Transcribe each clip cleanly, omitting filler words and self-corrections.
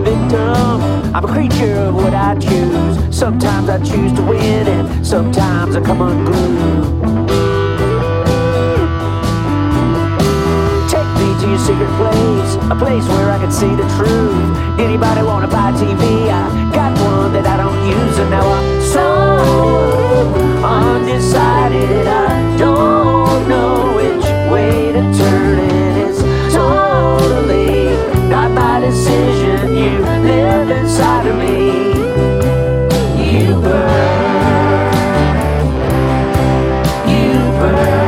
victim. I'm a creature of what I choose. Sometimes I choose to win and sometimes I come unglued. Take me to your secret place, a place where I can see the truth. Anybody wanna buy TV? I got one that I don't use, and now I'm so undecided. I don't know which way to turn it. It's totally not my decision. You live inside of me. You burn. You burn.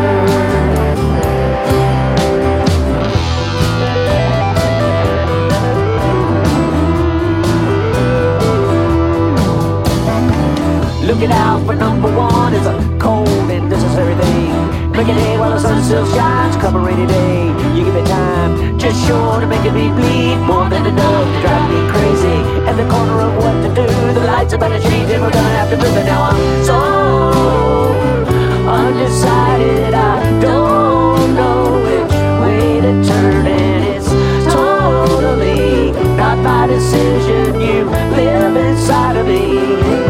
Looking out for number one is a cold and necessary thing. Making hay while the sun still shines, come a rainy day. You give it time, just sure to making me bleed. More than enough to drive me crazy. At the corner of what to do, the lights about to change and we're gonna have to move it. Now I'm so undecided, I don't know which way to turn it. It's totally not my decision. You live inside of me.